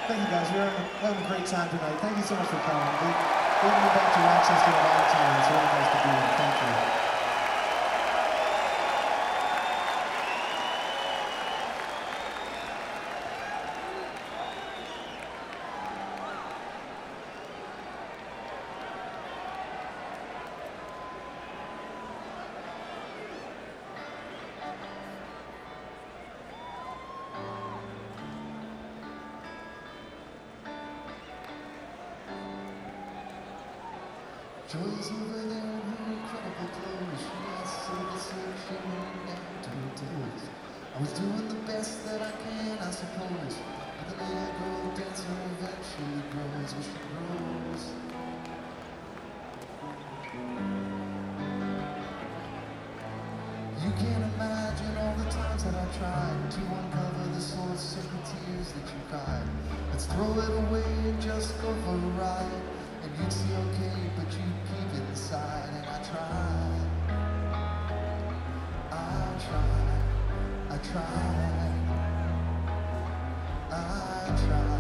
Thank you guys. We're having a great time tonight. Thank you so much for coming. We've been back to Rochester a long time. It's really nice to be here. Thank you. Joy's over there in her incredible clothes. She has silver silk shimmering down to her toes. I was doing the best that I can, I suppose. But the little girl dancer eventually grows as she grows. You can't imagine all the times that I tried to uncover the source of the tears that you cried. Let's throw it away and just go for a ride. And you'd see okay, but you'd keep it inside. And I tried, I tried, I tried, I tried.